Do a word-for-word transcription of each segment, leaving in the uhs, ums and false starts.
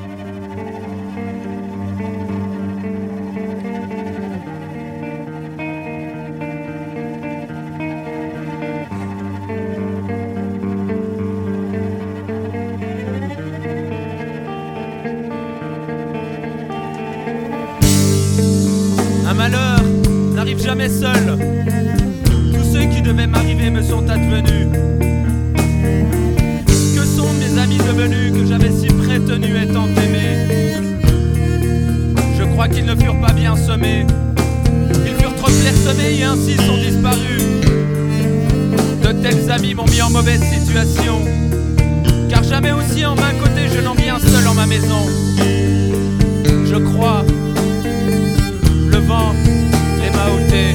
Un malheur n'arrive jamais seul. Tous ceux qui devaient m'arriver me sont advenus. Que sont mes amis devenus que j'avais si prétenus et tant aimés? Je crois qu'ils ne furent pas bien semés. Ils furent trop clairsemés et ainsi sont disparus. De tels amis m'ont mis en mauvaise situation, car jamais aussi en main côté je n'en vis un seul en ma maison. Je crois le vent les m'a ôtés.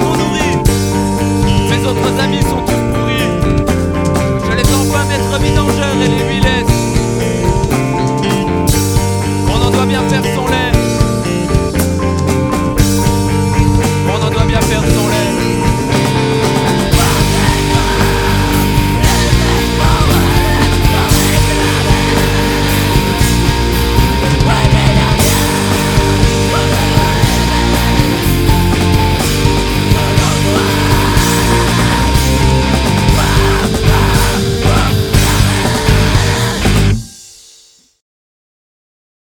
Mes autres amis sont tous pourris. Je les envoie mettre vie dans